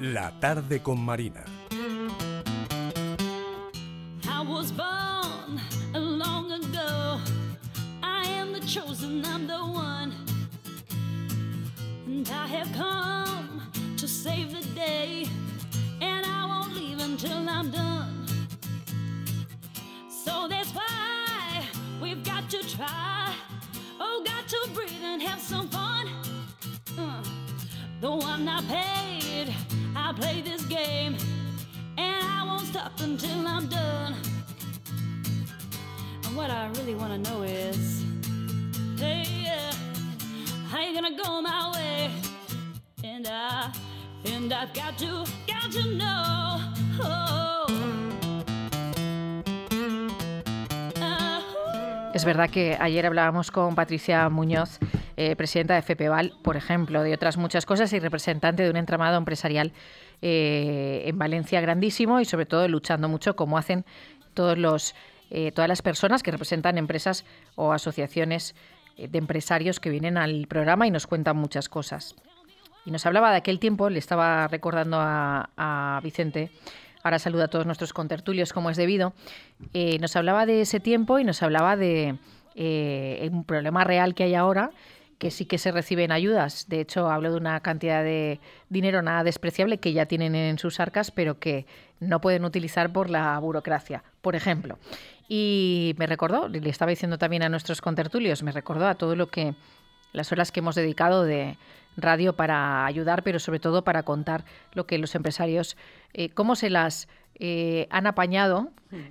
La tarde con Marina. I was born long ago. I am the chosen, I'm the one. And I have come to save the day. And I won't leave until I'm done. So that's why we've got to try. Oh, got to breathe and have some fun. Though I'm not paid, I'll play this game. And I won't stop until I'm done. And what I really want to know is, hey, how you gonna go my way? And I've got to know. Es verdad que ayer hablábamos con Patricia Muñoz, presidenta de FEPEVAL, por ejemplo, de otras muchas cosas y representante de un entramado empresarial en Valencia grandísimo y sobre todo luchando mucho como hacen todas las personas que representan empresas o asociaciones de empresarios que vienen al programa y nos cuentan muchas cosas. Y nos hablaba de aquel tiempo, le estaba recordando a Vicente. Ahora saluda a todos nuestros contertulios como es debido. Nos hablaba de ese tiempo y nos hablaba de un problema real que hay ahora, que sí que se reciben ayudas. De hecho, hablo de una cantidad de dinero nada despreciable que ya tienen en sus arcas, pero que no pueden utilizar por la burocracia, por ejemplo. Y me recordó, le estaba diciendo también a nuestros contertulios, me recordó a todo las horas que hemos dedicado de radio para ayudar, pero sobre todo para contar lo que los empresarios, cómo se las han apañado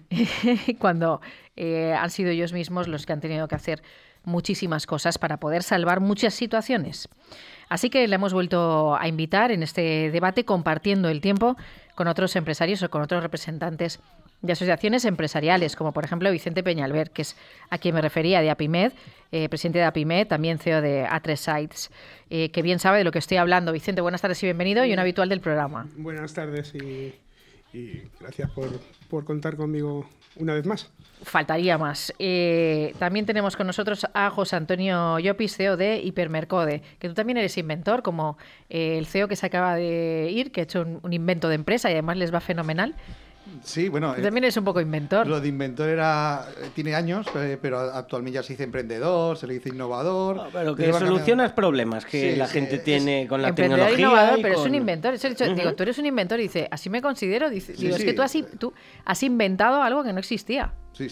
cuando han sido ellos mismos los que han tenido que hacer muchísimas cosas para poder salvar muchas situaciones. Así que le hemos vuelto a invitar en este debate compartiendo el tiempo con otros empresarios o con otros representantes de asociaciones empresariales, como por ejemplo Vicente Peñalver, que es a quien me refería, de APIMED, presidente de APIMED, también CEO de A3 Sites, que bien sabe de lo que estoy hablando. Vicente, buenas tardes y bienvenido, y un habitual del programa. Buenas tardes y gracias por contar conmigo una vez más. Faltaría más. También tenemos con nosotros a José Antonio Llopis, CEO de Hipermercode, que tú también eres inventor, como el CEO que se acaba de ir, que ha hecho un invento de empresa y además les va fenomenal. Sí, bueno. Tú también eres un poco inventor. Lo de inventor tiene años, pero actualmente ya se dice emprendedor, se le dice innovador. No, pero que solucionas problemas que la gente tiene con la tecnología. Innovador, pero es un inventor. Eso he dicho, digo, tú eres un inventor y dice, así me considero. Digo, es que tú has inventado algo que no existía. Sí.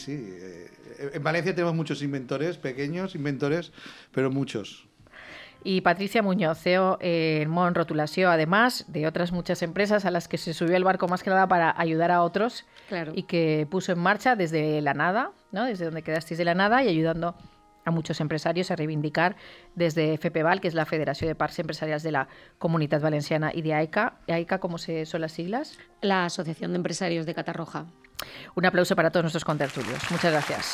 En Valencia tenemos muchos inventores, pequeños inventores, pero muchos. Y Patricia Muñoz, CEO en Mon Rotulació, además de otras muchas empresas a las que se subió el barco más que nada para ayudar a otros. Claro. Y que puso en marcha desde la nada, ¿no? Desde donde quedasteis de la nada y ayudando a muchos empresarios a reivindicar desde FEPEVAL, que es la Federación de Parcs Empresarials de la Comunitat Valenciana, y de AICA. ¿AICA cómo son las siglas? La Asociación de Empresarios de Catarroja. Un aplauso para todos nuestros contertulios. Muchas gracias.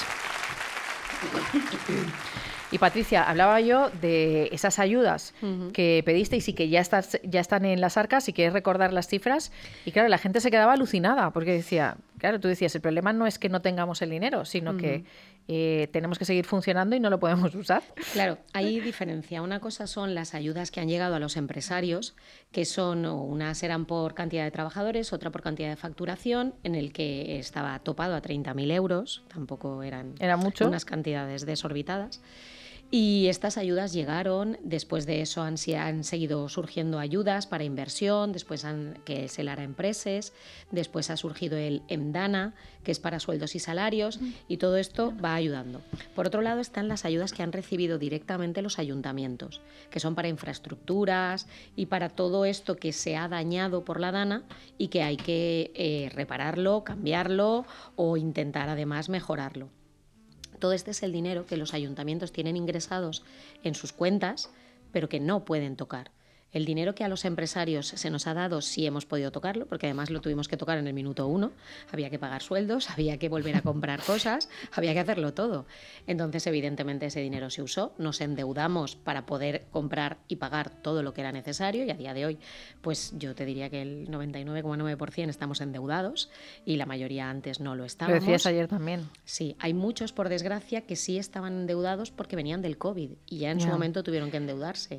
Y Patricia, hablaba yo de esas ayudas que pedisteis y que ya están en las arcas, si quieres recordar las cifras. Y claro, la gente se quedaba alucinada porque decía, claro, tú decías, el problema no es que no tengamos el dinero, sino que tenemos que seguir funcionando y no lo podemos usar. Claro, hay diferencia. Una cosa son las ayudas que han llegado a los empresarios, que son, unas eran por cantidad de trabajadores, otra por cantidad de facturación, en el que estaba topado a 30.000 euros, tampoco eran mucho, unas cantidades desorbitadas. Y estas ayudas llegaron, después de eso han seguido surgiendo ayudas para inversión, después que es el Ara Empreses, después ha surgido el EMDANA, que es para sueldos y salarios, y todo esto va ayudando. Por otro lado están las ayudas que han recibido directamente los ayuntamientos, que son para infraestructuras y para todo esto que se ha dañado por la DANA y que hay que repararlo, cambiarlo o intentar además mejorarlo. Todo este es el dinero que los ayuntamientos tienen ingresados en sus cuentas, pero que no pueden tocar. El dinero que a los empresarios se nos ha dado sí hemos podido tocarlo, porque además lo tuvimos que tocar en el minuto 1. Había que pagar sueldos, había que volver a comprar cosas, había que hacerlo todo. Entonces, evidentemente, ese dinero se usó, nos endeudamos para poder comprar y pagar todo lo que era necesario, y a día de hoy, pues yo te diría que el 99,9% estamos endeudados y la mayoría antes no lo estábamos. Lo decías ayer también. Sí, hay muchos, por desgracia, que sí estaban endeudados porque venían del COVID y ya en su momento tuvieron que endeudarse.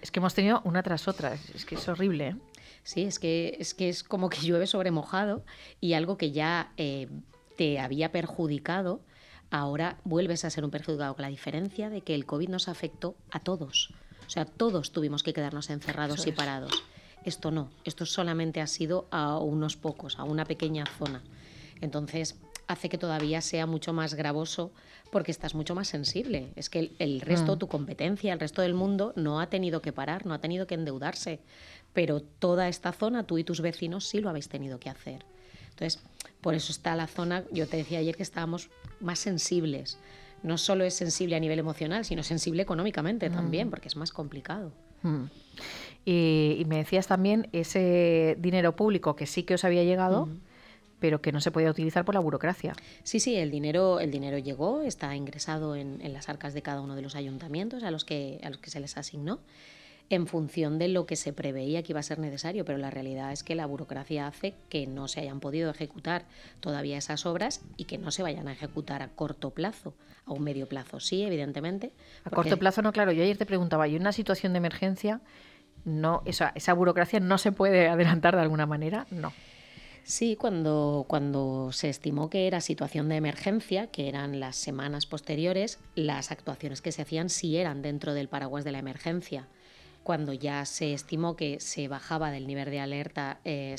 Es que hemos tenido una tras otra, es que es horrible, ¿eh? Sí, es que es como que llueve sobre mojado y algo que ya te había perjudicado, ahora vuelves a ser un perjudicado, con la diferencia de que el COVID nos afectó a todos. O sea, todos tuvimos que quedarnos encerrados y parados. Esto no, esto solamente ha sido a unos pocos, a una pequeña zona. Entonces, hace que todavía sea mucho más gravoso porque estás mucho más sensible. Es que el resto, tu competencia, el resto del mundo no ha tenido que parar, no ha tenido que endeudarse, pero toda esta zona, tú y tus vecinos, sí lo habéis tenido que hacer. Entonces, por eso está la zona, yo te decía ayer que estábamos más sensibles. No solo es sensible a nivel emocional, sino sensible económicamente también, porque es más complicado. Y me decías también ese dinero público que sí que os había llegado, pero que no se podía utilizar por la burocracia. Sí, el dinero llegó, está ingresado en las arcas de cada uno de los ayuntamientos a los que se les asignó, en función de lo que se preveía que iba a ser necesario, pero la realidad es que la burocracia hace que no se hayan podido ejecutar todavía esas obras y que no se vayan a ejecutar a corto plazo. A un medio plazo sí, evidentemente. A corto plazo no, claro. Yo ayer te preguntaba, ¿y en una situación de emergencia no, esa burocracia no se puede adelantar de alguna manera? No. Sí, cuando se estimó que era situación de emergencia, que eran las semanas posteriores, las actuaciones que se hacían sí eran dentro del paraguas de la emergencia. Cuando ya se estimó que se bajaba del nivel de alerta,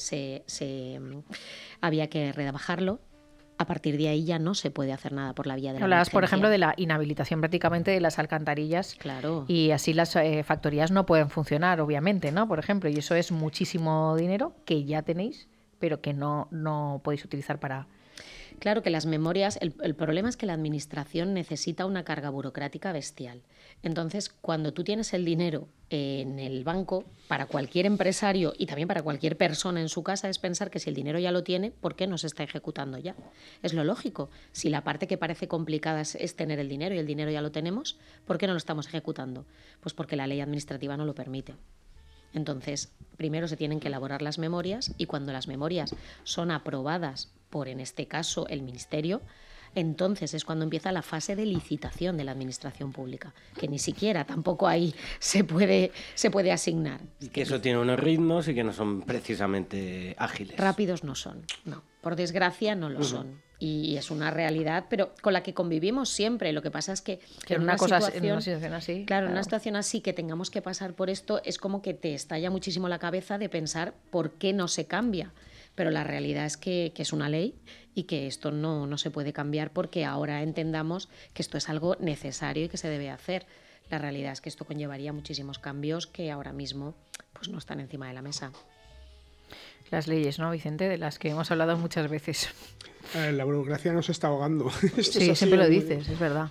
había que rebajarlo. A partir de ahí ya no se puede hacer nada por la vía de la Hablabas, emergencia. por ejemplo, de la inhabilitación prácticamente de las alcantarillas. Claro. Y así las factorías no pueden funcionar, obviamente, ¿no? Por ejemplo, y eso es muchísimo dinero que ya tenéis, pero que no podéis utilizar para... Claro que las memorias, el problema es que la administración necesita una carga burocrática bestial. Entonces, cuando tú tienes el dinero en el banco, para cualquier empresario y también para cualquier persona en su casa, es pensar que si el dinero ya lo tiene, ¿por qué no se está ejecutando ya? Es lo lógico. Si la parte que parece complicada es tener el dinero y el dinero ya lo tenemos, ¿por qué no lo estamos ejecutando? Pues porque la ley administrativa no lo permite. Entonces, primero se tienen que elaborar las memorias y cuando las memorias son aprobadas por, en este caso, el Ministerio, entonces es cuando empieza la fase de licitación de la administración pública, que ni siquiera tampoco ahí se puede asignar. Y que eso tiene unos ritmos y que no son precisamente ágiles. Rápidos no son, no. Por desgracia no lo son. Y es una realidad, pero con la que convivimos siempre. Lo que pasa es que en una situación así... Claro, en una situación así que tengamos que pasar por esto, es como que te estalla muchísimo la cabeza de pensar por qué no se cambia. Pero la realidad es que es una ley y que esto no se puede cambiar porque ahora entendamos que esto es algo necesario y que se debe hacer. La realidad es que esto conllevaría muchísimos cambios que ahora mismo pues no están encima de la mesa. Las leyes, ¿no, Vicente? De las que hemos hablado muchas veces. La burocracia nos está ahogando. Sí, siempre lo dices, es verdad.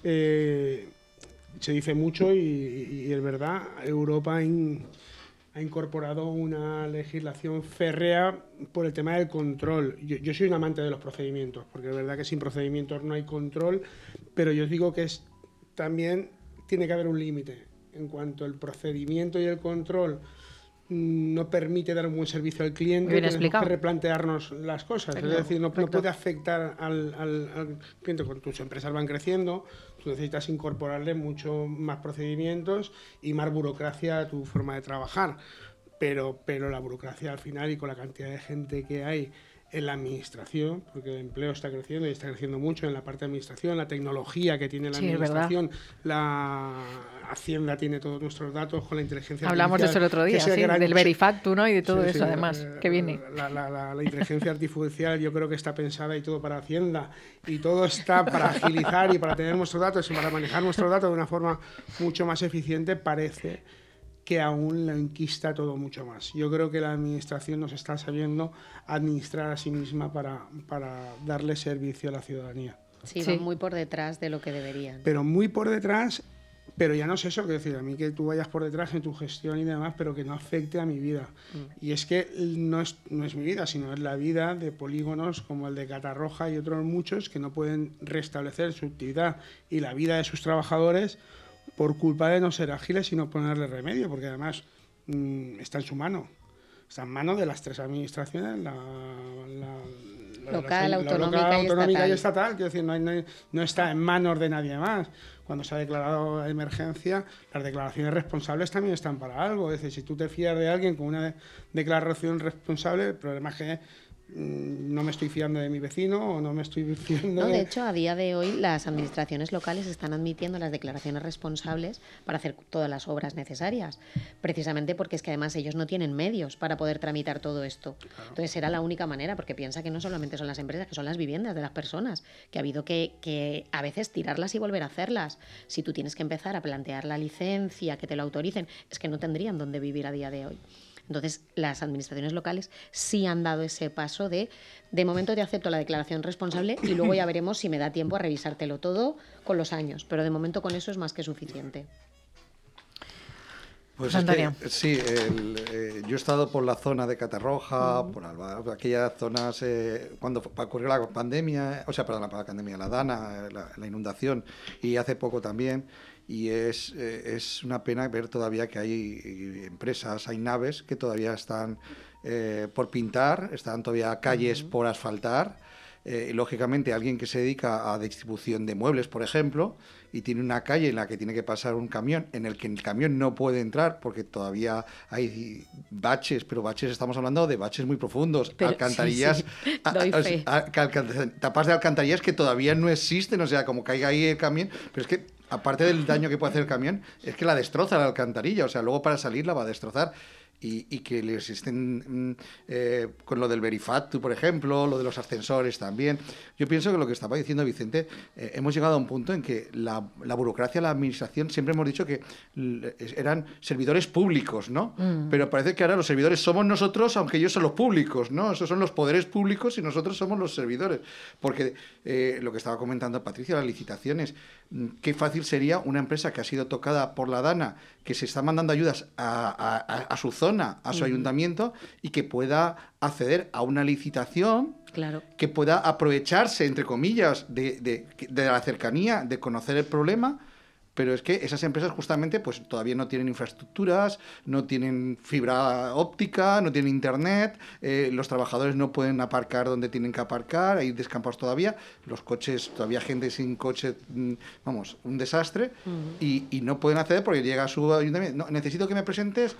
Se dice mucho y es verdad. Europa ha incorporado una legislación férrea por el tema del control. Yo soy un amante de los procedimientos, porque es verdad que sin procedimientos no hay control, pero yo os digo que también tiene que haber un límite. En cuanto el procedimiento y el control no permite dar un buen servicio al cliente, tenemos que replantearnos las cosas. Perfecto. Es decir, no puede afectar al cliente. Cuando tus empresas van creciendo, tú necesitas incorporarle mucho más procedimientos y más burocracia a tu forma de trabajar. Pero la burocracia al final y con la cantidad de gente que hay en la administración, porque el empleo está creciendo y está creciendo mucho en la parte de administración, la tecnología que tiene la administración, la Hacienda tiene todos nuestros datos con la inteligencia Hablamos artificial. Hablamos de eso el otro día, del Verifactu, ¿no? Y de todo eso, además, que viene. La inteligencia artificial yo creo que está pensada y todo para Hacienda, y todo está para agilizar y para tener nuestros datos y para manejar nuestros datos de una forma mucho más eficiente. Parece que aún lo enquista todo mucho más. Yo creo que la administración nos está sabiendo administrar a sí misma para darle servicio a la ciudadanía. Sí, van muy por detrás de lo que deberían. Pero muy por detrás, pero ya no es eso, que decir, a mí que tú vayas por detrás en tu gestión y demás, pero que no afecte a mi vida. Y es que no es mi vida, sino es la vida de polígonos como el de Catarroja y otros muchos que no pueden restablecer su actividad y la vida de sus trabajadores por culpa de no ser ágiles y no ponerle remedio, porque además está en su mano. está en manos de las 3 administraciones, la local, autonómica y estatal. Quiero decir, no está en manos de nadie más. Cuando se ha declarado emergencia, las declaraciones responsables también están para algo. Es decir, si tú te fías de alguien con una declaración responsable, el problema es que no me estoy fiando de mi vecino o no me estoy fiando de hecho, a día de hoy las administraciones locales están admitiendo las declaraciones responsables para hacer todas las obras necesarias, precisamente porque es que además ellos no tienen medios para poder tramitar todo esto. Claro. Entonces era la única manera, porque piensa que no solamente son las empresas, que son las viviendas de las personas, que ha habido que a veces tirarlas y volver a hacerlas. Si tú tienes que empezar a plantear la licencia, que te lo autoricen, es que no tendrían dónde vivir a día de hoy. Entonces, las administraciones locales sí han dado ese paso de momento te acepto la declaración responsable y luego ya veremos si me da tiempo a revisártelo todo con los años, pero de momento con eso es más que suficiente. Pues sí, yo he estado por la zona de Catarroja, por Alba, aquellas zonas cuando ocurrió la pandemia, la DANA, la inundación, y hace poco también. Y es una pena ver todavía que hay empresas, hay naves que todavía están por pintar, están todavía calles por asfaltar. Y lógicamente alguien que se dedica a distribución de muebles, por ejemplo, y tiene una calle en la que tiene que pasar un camión, en el que el camión no puede entrar porque todavía hay baches, pero baches, estamos hablando de baches muy profundos, pero, alcantarillas, tapas de alcantarillas que todavía no existen, o sea, como caiga ahí el camión, pero es que aparte del daño que puede hacer el camión, es que la destroza la alcantarilla, o sea, luego para salir la va a destrozar. Y que les estén con lo del Verifactu, por ejemplo, lo de los ascensores también. Yo pienso que lo que estaba diciendo Vicente, hemos llegado a un punto en que la burocracia, la administración, siempre hemos dicho que eran servidores públicos, ¿no? Pero parece que ahora los servidores somos nosotros, aunque ellos son los públicos, ¿no? Esos son los poderes públicos y nosotros somos los servidores. Porque lo que estaba comentando Patricia, las licitaciones, qué fácil sería una empresa que ha sido tocada por la DANA, que se está mandando ayudas a su zona, a su ayuntamiento, y que pueda acceder a una licitación, claro, que pueda aprovecharse, entre comillas, de la cercanía, de conocer el problema. Pero es que esas empresas justamente pues todavía no tienen infraestructuras, no tienen fibra óptica, no tienen internet, los trabajadores no pueden aparcar donde tienen que aparcar, hay descampados todavía, los coches, todavía gente sin coche, vamos, un desastre, y no pueden acceder porque llega a su ayuntamiento. No, necesito que me presentes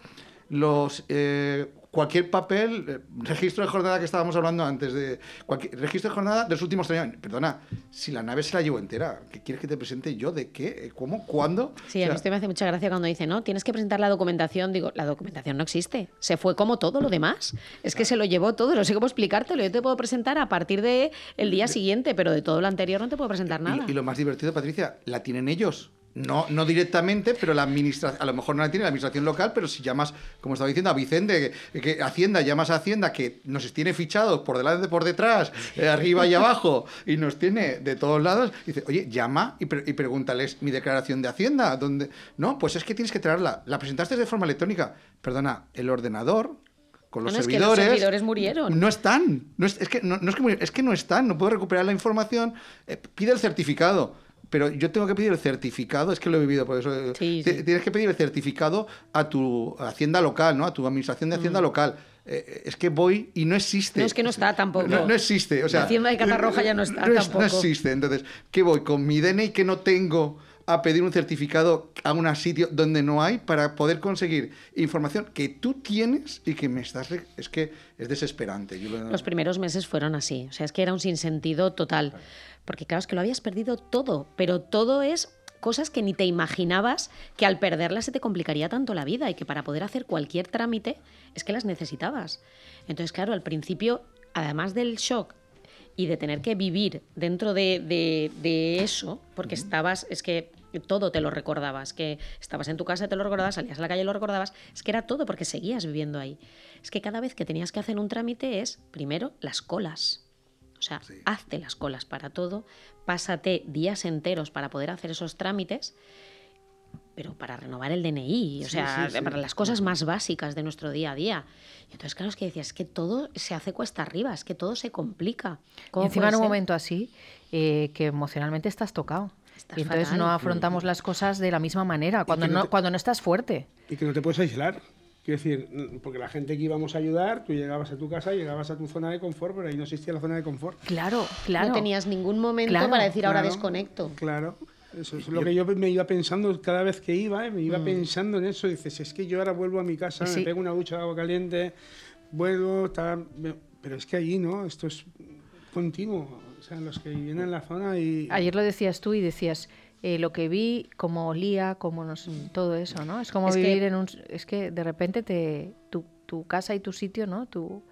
cualquier papel, registro de jornada que estábamos hablando antes, registro de jornada de los últimos 3 años. Perdona, si la nave se la llevo entera, ¿qué quieres que te presente yo? ¿De qué? ¿Cómo? ¿Cuándo? Sí, a mí esto me hace mucha gracia cuando dice, no, tienes que presentar la documentación. Digo, la documentación no existe. Se fue como todo lo demás. Es que se lo llevó todo, no sé cómo explicártelo. Yo te puedo presentar a partir del día siguiente, pero de todo lo anterior no te puedo presentar nada. Y lo más divertido, Patricia, la tienen ellos. No directamente, pero la administración, a lo mejor no la tiene la administración local, pero si llamas, como estaba diciendo, a Vicente, que Hacienda, llamas a Hacienda, que nos tiene fichados por delante, por detrás, arriba y abajo, y nos tiene de todos lados, dice, oye, llama y pregúntales mi declaración de Hacienda, ¿dónde? No, pues es que tienes que traerla. La presentaste de forma electrónica. Perdona, el ordenador con los servidores. Es que los servidores murieron. No están. Es que no están. No puedo recuperar la información. Pide el certificado. Pero yo tengo que pedir el certificado, es que lo he vivido, por eso. Sí. Tienes que pedir el certificado a tu hacienda local, ¿no? A tu administración de hacienda local. Es que voy y no existe. No, es que no está tampoco. No existe. O sea, la hacienda de Catarroja ya no está tampoco. No existe. Entonces, ¿qué voy? Con mi DNI que no tengo a pedir un certificado a un sitio donde no hay para poder conseguir información que tú tienes y que me estás... Es que es desesperante. Los primeros meses fueron así. O sea, es que era un sinsentido total. Porque claro, es que lo habías perdido todo, pero todo es cosas que ni te imaginabas que al perderlas se te complicaría tanto la vida y que para poder hacer cualquier trámite es que las necesitabas. Entonces, claro, al principio, además del shock y de tener que vivir dentro de eso, porque es que todo te lo recordabas, que estabas en tu casa, te lo recordabas, salías a la calle, lo recordabas, es que era todo porque seguías viviendo ahí. Es que cada vez que tenías que hacer un trámite es, primero, las colas. O sea, sí, hazte las colas para todo, pásate días enteros para poder hacer esos trámites, pero para renovar el DNI, o sea, para las cosas más básicas de nuestro día a día. Y entonces, claro, es que decías, es que todo se hace cuesta arriba, es que todo se complica. Y encima en un momento así, que emocionalmente estás tocado. Y entonces no afrontamos las cosas de la misma manera, cuando no estás fuerte. Y que no te puedes aislar. Quiero decir, porque la gente que íbamos a ayudar, tú llegabas a tu casa, llegabas a tu zona de confort, pero ahí no existía la zona de confort. Claro, claro. No tenías ningún momento Claro, para decir ahora Claro, desconecto. Claro. Eso es lo que yo me iba pensando cada vez que iba, me iba pensando en eso. Dices, es que yo ahora vuelvo a mi casa, Sí. me pego una ducha de agua caliente, vuelvo, pero es que allí no, esto es continuo. O sea, los que vienen en la zona y... Ayer lo decías tú y decías lo que vi, cómo olía, todo eso, ¿no? Es como Es vivir que- en un... Es que de repente tu casa y tu sitio, ¿no?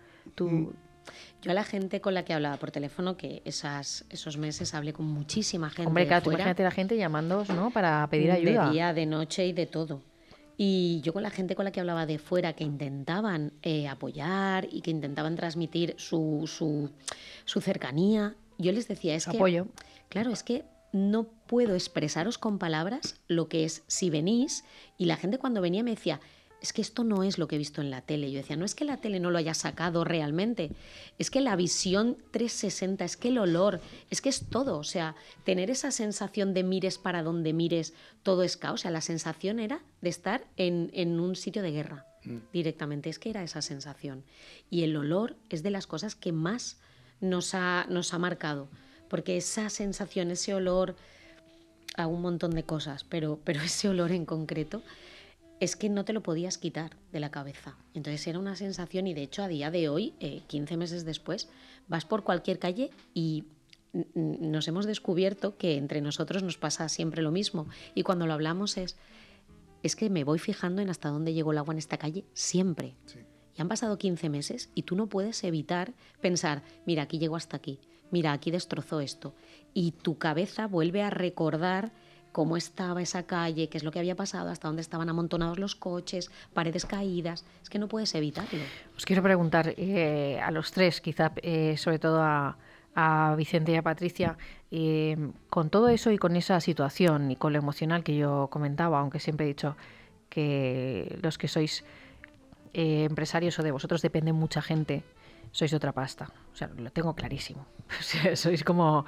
Yo a la gente con la que hablaba por teléfono, que esos meses hablé con muchísima gente Hombre, de claro, tú fuera, imagínate la gente llamándoos, ¿no? Para pedir ayuda. de día, de noche y de todo. Y yo con la gente con la que hablaba de fuera, que intentaban apoyar y que intentaban transmitir su cercanía, yo les decía, es que... Apoyo. Claro, es que no puedo expresaros con palabras lo que es si venís. Y la gente cuando venía me decía, es que esto no es lo que he visto en la tele. Yo decía, no es que la tele no lo haya sacado realmente, es que la visión 360, es que el olor, es que es todo. O sea, tener esa sensación de mires para donde mires, todo es caos. O sea, la sensación era de estar en un sitio de guerra directamente. Es que era esa sensación. Y el olor es de las cosas que más nos ha marcado. Porque esa sensación, ese olor a un montón de cosas, pero ese olor en concreto es que no te lo podías quitar de la cabeza. Entonces era una sensación y de hecho a día de hoy, 15 meses después, vas por cualquier calle y nos hemos descubierto que entre nosotros nos pasa siempre lo mismo. Y cuando lo hablamos es que me voy fijando en hasta dónde llegó el agua en esta calle siempre. Sí. Y han pasado 15 meses y tú no puedes evitar pensar, mira, aquí llegó hasta aquí, mira, aquí destrozó esto. Y tu cabeza vuelve a recordar cómo estaba esa calle, qué es lo que había pasado, hasta dónde estaban amontonados los coches, paredes caídas. Es que no puedes evitarlo. Os quiero preguntar a los tres, quizá sobre todo a Vicente y a Patricia, con todo eso y con esa situación y con lo emocional que yo comentaba, aunque siempre he dicho que los que sois empresarios o de vosotros depende mucha gente, sois de otra pasta. O sea, lo tengo clarísimo. O sea, sois como...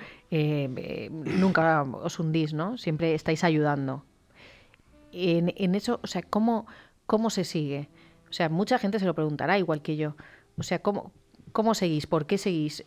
nunca os hundís, ¿no? Siempre estáis ayudando. En eso, o sea, ¿cómo se sigue? O sea, mucha gente se lo preguntará, igual que yo. O sea, ¿cómo seguís? ¿Por qué seguís?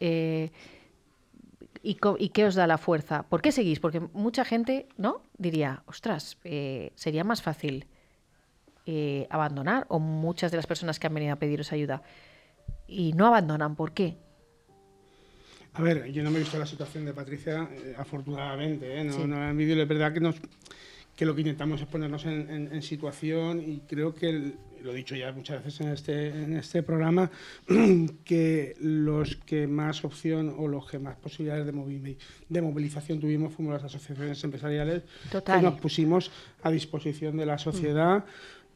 ¿Y qué os da la fuerza? ¿Por qué seguís? Porque mucha gente, ¿no? Diría, ostras, sería más fácil abandonar, o muchas de las personas que han venido a pediros ayuda y no abandonan. ¿Por qué? A ver, yo no me he visto la situación de Patricia, afortunadamente, no, Sí. no la envidio. Es verdad que lo que intentamos es ponernos en situación, y creo que, lo he dicho ya muchas veces en este programa, que los que más opción o los que más posibilidades de movilización tuvimos fuimos las asociaciones empresariales. Total. Que nos pusimos a disposición de la sociedad.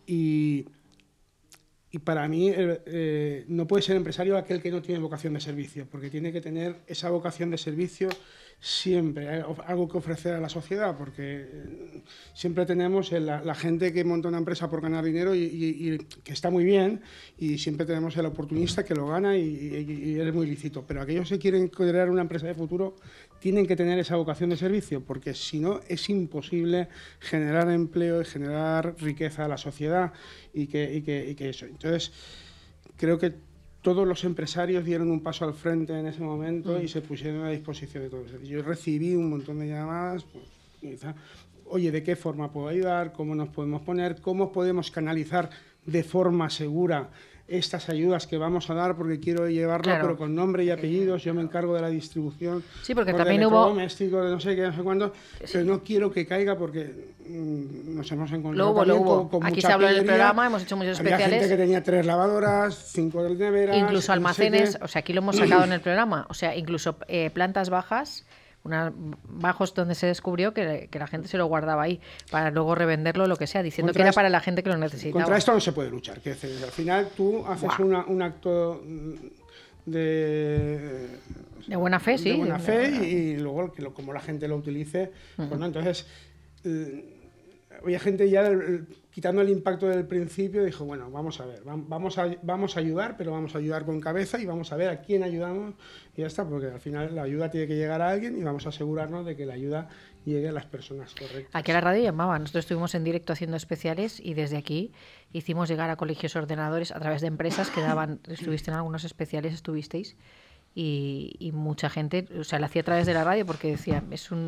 Y para mí no puede ser empresario aquel que no tiene vocación de servicio, porque tiene que tener esa vocación de servicio siempre, algo que ofrecer a la sociedad, porque siempre tenemos la gente que monta una empresa por ganar dinero y que está muy bien, y siempre tenemos el oportunista que lo gana y es muy lícito, pero aquellos que quieren crear una empresa de futuro tienen que tener esa vocación de servicio, porque si no es imposible generar empleo y generar riqueza a la sociedad y que eso. Entonces, creo que todos los empresarios dieron un paso al frente en ese momento y se pusieron a disposición de todos. Yo recibí un montón de llamadas, pues, oye, ¿de qué forma puedo ayudar? ¿Cómo nos podemos poner? ¿Cómo podemos canalizar de forma segura estas ayudas que vamos a dar? Porque quiero llevarlo, Claro. pero con nombre y apellidos. Yo me encargo de la distribución. Sí, porque de también hubo... electrodomésticos, de no sé qué, no sé cuándo, pero no quiero que caiga porque nos hemos encontrado Lo también hubo. con Aquí mucha se habló en el pillería. programa, hemos hecho muchos Había especiales. gente que tenía 3 lavadoras, 5 neveras... Incluso no sé almacenes, qué. o sea, aquí lo hemos sacado en el programa, o sea, incluso plantas bajas, bajos donde se descubrió que la gente se lo guardaba ahí para luego revenderlo, lo que sea, diciendo que era para la gente que lo necesitaba. Contra esto no se puede luchar. Que al final tú haces un acto de buena fe, sí. de buena fe, y luego como la gente lo utilice, pues no. Entonces, había gente ya quitando el impacto del principio, dijo, bueno, vamos a ver, vamos a ayudar, pero vamos a ayudar con cabeza y vamos a ver a quién ayudamos y ya está, porque al final la ayuda tiene que llegar a alguien y vamos a asegurarnos de que la ayuda llegue a las personas correctas. Aquí a la radio llamaban. Nosotros estuvimos en directo haciendo especiales y desde aquí hicimos llegar a colegios ordenadores a través de empresas que daban, estuviste en algunos especiales, estuvisteis, y mucha gente, o sea, lo hacía a través de la radio porque decía,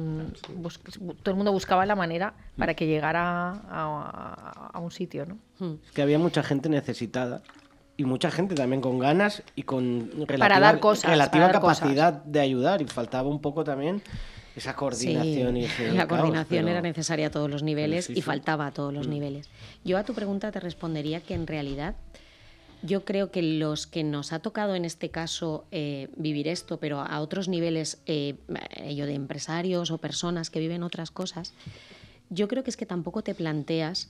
todo el mundo buscaba la manera para que llegara a un sitio, ¿no? Es que había mucha gente necesitada y mucha gente también con ganas y con dar cosas, relativa capacidad de ayudar, y faltaba un poco también esa coordinación. Sí, y ese la caos, coordinación pero era necesaria a todos los niveles sí, y sí. faltaba a todos los niveles. Yo a tu pregunta te respondería que en realidad yo creo que los que nos ha tocado en este caso vivir esto, pero a otros niveles, ello de empresarios o personas que viven otras cosas, yo creo que es que tampoco te planteas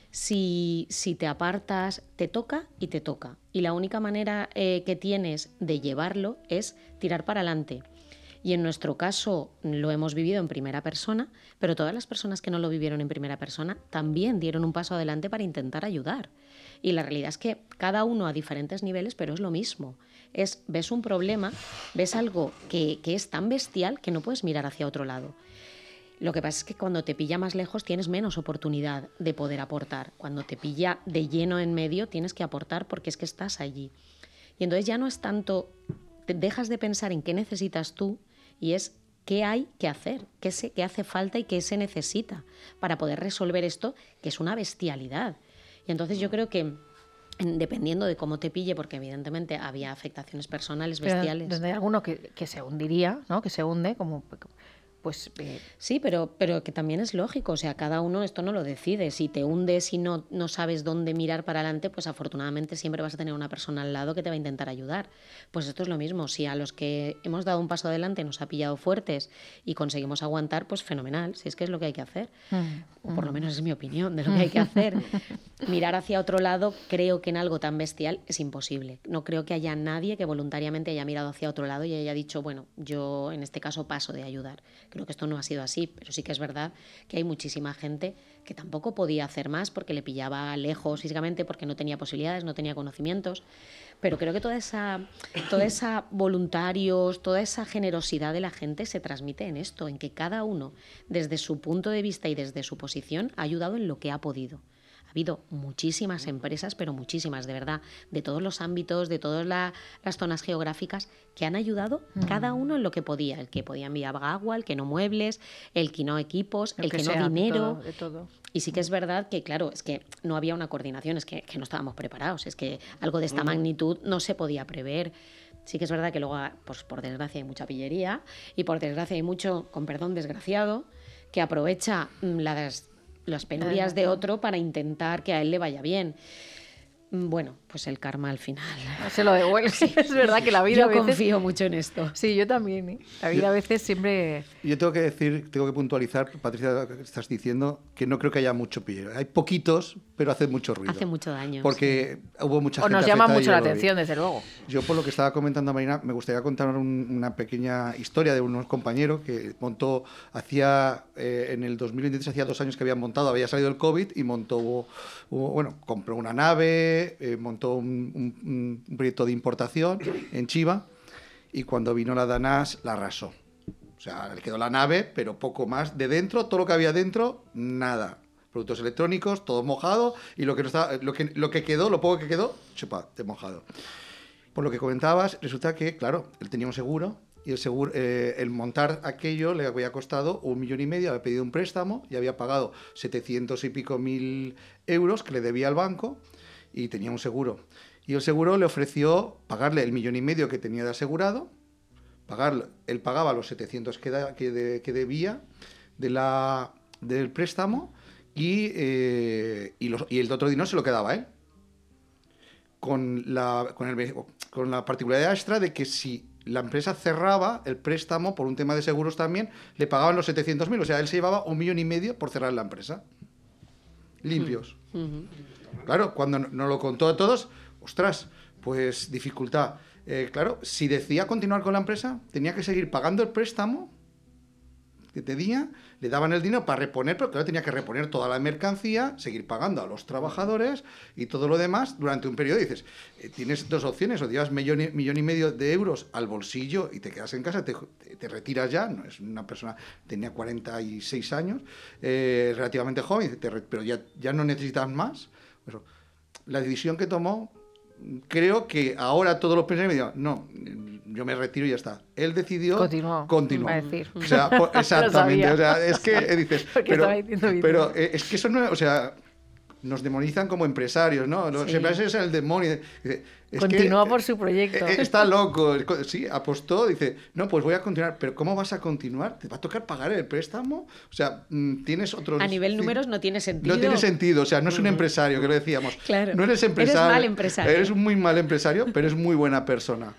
si te apartas, te toca y te toca. Y la única manera que tienes de llevarlo es tirar para adelante. Y en nuestro caso lo hemos vivido en primera persona, pero todas las personas que no lo vivieron en primera persona también dieron un paso adelante para intentar ayudar. Y la realidad es que cada uno a diferentes niveles, pero es lo mismo. Ves un problema, ves algo que es tan bestial que no puedes mirar hacia otro lado. Lo que pasa es que cuando te pilla más lejos tienes menos oportunidad de poder aportar. Cuando te pilla de lleno en medio tienes que aportar porque es que estás allí. Y entonces ya no es tanto, dejas de pensar en qué necesitas tú y es qué hay que hacer, qué hace falta y qué se necesita para poder resolver esto, que es una bestialidad. Y entonces yo creo que, dependiendo de cómo te pille, porque evidentemente había afectaciones personales bestiales. Pero hay alguno que se hundiría, ¿no? Que se hunde, como... Pues, Sí, pero que también es lógico, o sea, cada uno esto no lo decide. Si te hundes y no sabes dónde mirar para adelante, pues afortunadamente siempre vas a tener una persona al lado que te va a intentar ayudar. Pues esto es lo mismo, si a los que hemos dado un paso adelante nos ha pillado fuertes y conseguimos aguantar, pues fenomenal, si es que es lo que hay que hacer. O por lo menos es mi opinión de lo que hay que hacer. Mirar hacia otro lado, creo que en algo tan bestial es imposible. No creo que haya nadie que voluntariamente haya mirado hacia otro lado y haya dicho, bueno, yo en este caso paso de ayudar. Creo que esto no ha sido así, pero sí que es verdad que hay muchísima gente que tampoco podía hacer más porque le pillaba lejos físicamente, porque no tenía posibilidades, no tenía conocimientos. Pero creo que toda esa voluntarios, toda esa generosidad de la gente se transmite en esto, en que cada uno, desde su punto de vista y desde su posición, ha ayudado en lo que ha podido. Ha habido muchísimas empresas, pero muchísimas, de verdad, de todos los ámbitos, de todas las zonas geográficas, que han ayudado cada uno en lo que podía. El que podía enviar agua, el que no muebles, el que no equipos, el que no dinero. De todo. Y sí que es verdad que, claro, es que no había una coordinación, es que no estábamos preparados, es que algo de esta magnitud no se podía prever. Sí que es verdad que luego, pues, por desgracia, hay mucha pillería y por desgracia hay mucho, con perdón, desgraciado, que aprovecha las penurias de otro para intentar que a él le vaya bien. Bueno, pues el karma al final. Se lo devuelve. Sí, es verdad que la vida Yo a veces... confío mucho en esto. Sí, yo también. ¿Eh? La vida a veces siempre... Yo tengo que puntualizar, Patricia, que estás diciendo que no creo que haya mucho pillero. Hay poquitos, pero hace mucho ruido. Hace mucho daño. Porque hubo mucha gente nos llama afectada mucho y la yo lo vi. atención, desde luego. Yo, por lo que estaba comentando Marina, me gustaría contar una pequeña historia de unos compañeros que montó, en el 2023, hacía 2 años que habían montado, había salido el COVID y montó, compró una nave, montó un proyecto de importación en Chiva, y cuando vino la Danás la arrasó. O sea, le quedó la nave, pero poco más. De dentro, todo lo que había dentro, nada. Productos electrónicos, todo mojado, y lo que quedó, lo poco que quedó, chupa, de mojado. Por lo que comentabas, resulta que, claro, él tenía un seguro, y el seguro, el montar aquello le había costado 1,5 millones, había pedido un préstamo y había pagado 700 y pico mil euros que le debía al banco, y tenía un seguro. Y el seguro le ofreció pagarle el 1,5 millones que tenía de asegurado, él pagaba los 700 que debía del préstamo, y el otro dinero se lo quedaba a él. Con la particularidad extra de que si la empresa cerraba el préstamo por un tema de seguros también, le pagaban los 700.000. O sea, él se llevaba 1,5 millones por cerrar la empresa. Limpios. Claro, cuando nos lo contó a todos, ostras, pues dificultad. Claro, si decía continuar con la empresa, tenía que seguir pagando el préstamo, de día, le daban el dinero para reponer, pero claro, tenía que reponer toda la mercancía, seguir pagando a los trabajadores y todo lo demás durante un periodo. Y dices, tienes dos opciones, o llevas millón y medio de euros al bolsillo y te quedas en casa, te retiras ya, no es una persona, tenía 46 años, relativamente joven, pero ya no necesitas más. Eso. La decisión que tomó, creo que ahora todos los pensionistas me digan, no, yo me retiro y ya está. Él decidió continuó. Va a decir. O sea, exactamente. O sea, es que dices, pero es que eso no, o sea, nos demonizan como empresarios, ¿no? Los empresarios son el demonio. Dice, continúa por su proyecto. Está loco. Sí, apostó, dice, no, pues voy a continuar. Pero ¿cómo vas a continuar? ¿Te va a tocar pagar el préstamo? O sea, tienes otros... A nivel números no tiene sentido. No tiene sentido, o sea, no es un empresario, que lo decíamos. Claro. No eres empresario. Eres mal empresario. Eres un muy mal empresario, pero es muy buena persona.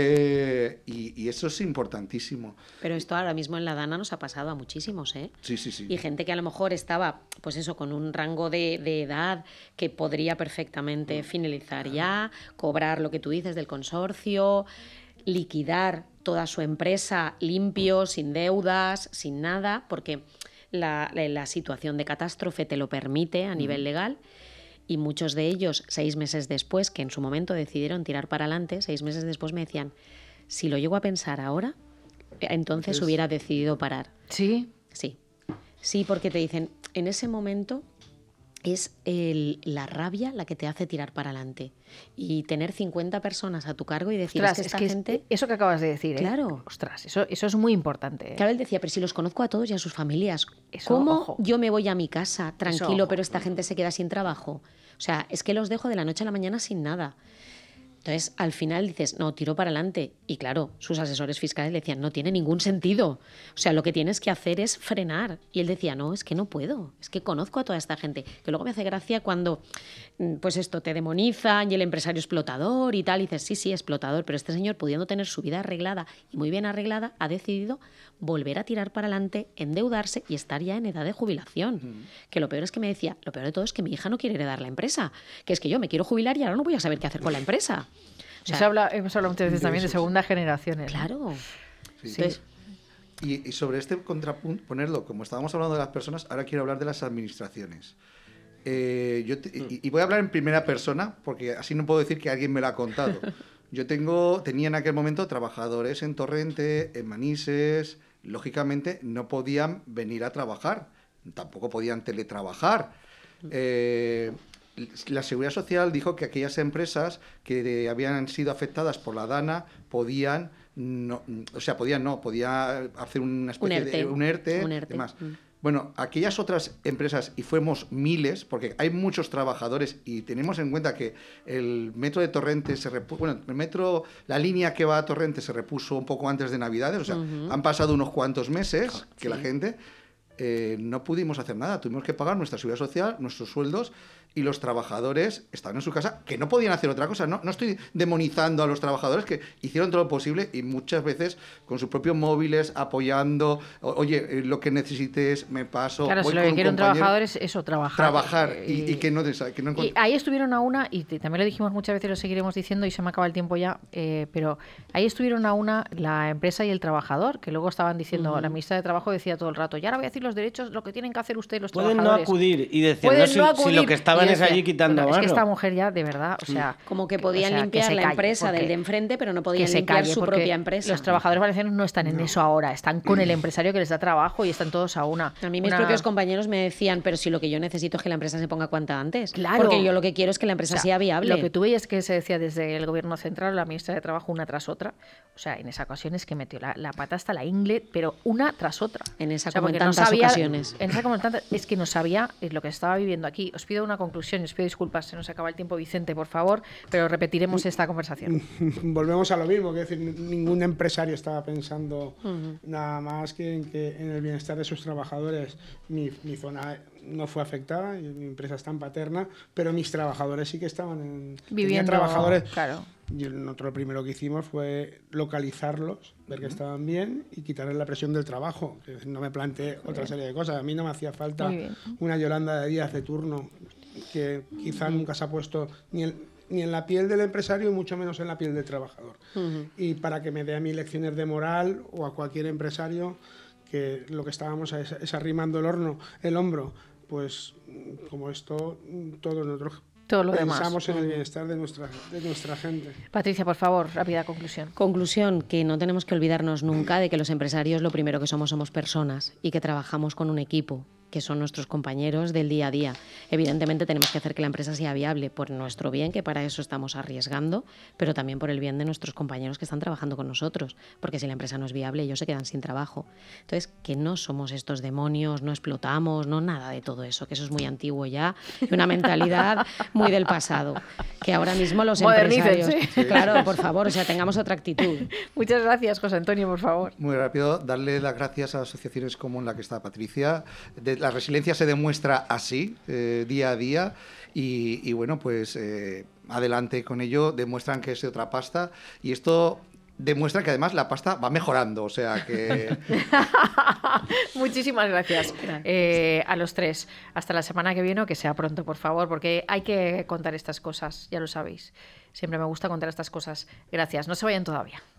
Y eso es importantísimo. Pero esto ahora mismo en la Dana nos ha pasado a muchísimos, ¿eh? Sí, sí, sí. Y gente que a lo mejor estaba, pues eso, con un rango de edad que podría perfectamente finalizar ya, cobrar lo que tú dices del consorcio, liquidar toda su empresa limpio, sin deudas, sin nada, porque la situación de catástrofe te lo permite a nivel legal. Y muchos de ellos, 6 meses después, que en su momento decidieron tirar para adelante, 6 meses después me decían, si lo llego a pensar ahora, entonces hubiera decidido parar. ¿Sí? Sí. Sí, porque te dicen, en ese momento es la rabia la que te hace tirar para adelante. Y tener 50 personas a tu cargo y decir, ostras, es que esta gente... Eso que acabas de decir, Claro. Ostras, eso es muy importante. Claro, él decía, pero si los conozco a todos y a sus familias, Eso, ¿cómo ojo. yo me voy a mi casa tranquilo, Eso, ojo. pero esta gente se queda sin trabajo? O sea, es que los dejo de la noche a la mañana sin nada. Entonces, al final dices, no, tiro para adelante. Y claro, sus asesores fiscales le decían, no tiene ningún sentido. O sea, lo que tienes que hacer es frenar. Y él decía, no, es que no puedo. Es que conozco a toda esta gente. Que luego me hace gracia cuando, pues esto, te demonizan y el empresario explotador y tal. Y dices, sí, explotador. Pero este señor, pudiendo tener su vida arreglada y muy bien arreglada, ha decidido volver a tirar para adelante, endeudarse y estar ya en edad de jubilación. Que lo peor es que me decía, lo peor de todo es que mi hija no quiere heredar la empresa. Que es que yo me quiero jubilar y ahora no voy a saber qué hacer con la empresa. O sea, hemos hablado muchas veces también de segunda generación. Claro. Sí. Entonces, Y sobre este contrapunto, ponerlo, como estábamos hablando de las personas, ahora quiero hablar de las administraciones. Y voy a hablar en primera persona, porque así no puedo decir que alguien me lo ha contado. Yo tenía en aquel momento trabajadores en Torrente, en Manises, lógicamente no podían venir a trabajar, tampoco podían teletrabajar. La Seguridad Social dijo que aquellas empresas que habían sido afectadas por la Dana podían hacer una especie de un ERTE. Demás. Bueno, aquellas otras empresas, y fuimos miles, porque hay muchos trabajadores y tenemos en cuenta que el metro de Torrente la línea que va a Torrente se repuso un poco antes de Navidades, o sea, han pasado unos cuantos meses que la gente no pudimos hacer nada, tuvimos que pagar nuestra seguridad social, nuestros sueldos, y los trabajadores estaban en su casa, que no podían hacer otra cosa. No estoy demonizando a los trabajadores, que hicieron todo lo posible y muchas veces con sus propios móviles apoyando, oye, lo que necesites, me paso. Claro, si lo que quiere un trabajador es eso, trabajar y que no y ahí estuvieron a una, y también lo dijimos muchas veces, lo seguiremos diciendo y se me acaba el tiempo ya, pero ahí estuvieron a una la empresa y el trabajador, que luego estaban diciendo, la ministra de Trabajo decía todo el rato, ya ahora voy a decir los derechos, lo que tienen que hacer ustedes los pueden trabajadores. Pueden no acudir, y decían, si lo que estaban es allí quitando es barro. que esta mujer ya, de verdad, o sea... Como que podían limpiar la empresa del de enfrente, pero no podían limpiar su propia empresa. Los trabajadores valencianos no están en eso ahora, están con el empresario que les da trabajo y están todos a una. A mí mis propios compañeros me decían, pero si lo que yo necesito es que la empresa se ponga cuanta antes. Claro. Porque yo lo que quiero es que la empresa sea viable. Lo que tú veías que se decía desde el gobierno central, la ministra de Trabajo, una tras otra. O sea, en esa ocasión es que metió la pata hasta la ingle, pero una tras otra. En esa como en tantas ocasiones. En esa como en tantas, es que no sabía lo que estaba viviendo aquí. Os pido una conclusión, os pido disculpas, se nos acaba el tiempo, Vicente, por favor, pero repetiremos esta conversación. Volvemos a lo mismo, que es decir, ningún empresario estaba pensando nada más que en el bienestar de sus trabajadores. Mi zona no fue afectada, mi empresa está en Paterna, pero mis trabajadores sí que estaban viviendo. Trabajadores. Claro. Y nosotros lo primero que hicimos fue localizarlos, ver que estaban bien y quitarles la presión del trabajo. No me planteé otra serie de cosas. A mí no me hacía falta una Yolanda de Díaz de turno, que quizá nunca se ha puesto ni en la piel del empresario y mucho menos en la piel del trabajador. Y para que me dé a mí lecciones de moral o a cualquier empresario que lo que estábamos es arrimando el hombro, pues como esto, todos nosotros Todo lo pensamos demás. en el bienestar de nuestra gente. Patricia, por favor, rápida conclusión. Conclusión, que no tenemos que olvidarnos nunca de que los empresarios lo primero que somos personas y que trabajamos con un equipo, que son nuestros compañeros del día a día. Evidentemente tenemos que hacer que la empresa sea viable por nuestro bien, que para eso estamos arriesgando, pero también por el bien de nuestros compañeros que están trabajando con nosotros, porque si la empresa no es viable, ellos se quedan sin trabajo. Entonces, que no somos estos demonios, no explotamos, no nada de todo eso, que eso es muy antiguo ya, y una mentalidad muy del pasado, que ahora mismo los empresarios... Modernícense. Claro, por favor, o sea, tengamos otra actitud. Muchas gracias, José Antonio, por favor. Muy rápido, darle las gracias a asociaciones como en la que está Patricia. La resiliencia se demuestra así, día a día, y bueno, pues adelante con ello, demuestran que es de otra pasta, y esto demuestra que además la pasta va mejorando, o sea que... Muchísimas gracias a los tres. Hasta la semana que viene o que sea pronto, por favor, porque hay que contar estas cosas, ya lo sabéis. Siempre me gusta contar estas cosas. Gracias, no se vayan todavía.